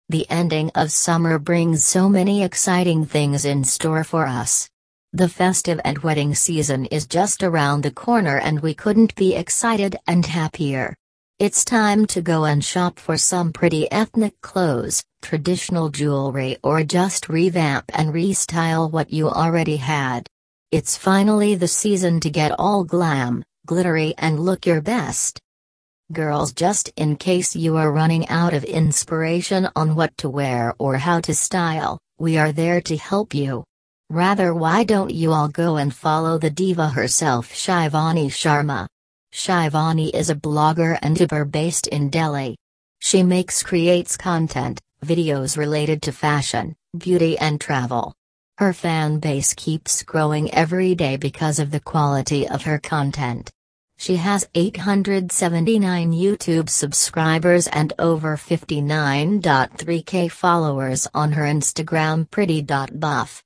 The ending of summer brings so many exciting things in store for us. The festive and wedding season is just around the corner and we couldn't be excited and happier. It's time to go and shop for some pretty ethnic clothes, traditional jewelry, or just revamp and restyle what you already had. It's finally the season to get all glam, glittery, and look your best. Girls, just in case you are running out of inspiration on what to wear or how to style, we are there to help you. Rather, why don't you all go and follow the diva herself, Shivani Sharma? Shivani is a blogger and YouTuber based in Delhi. She creates content, videos related to fashion, beauty and travel. Her fan base keeps growing every day because of the quality of her content. She has 879 YouTube subscribers and over 59.3k followers on her Instagram pretty.buff.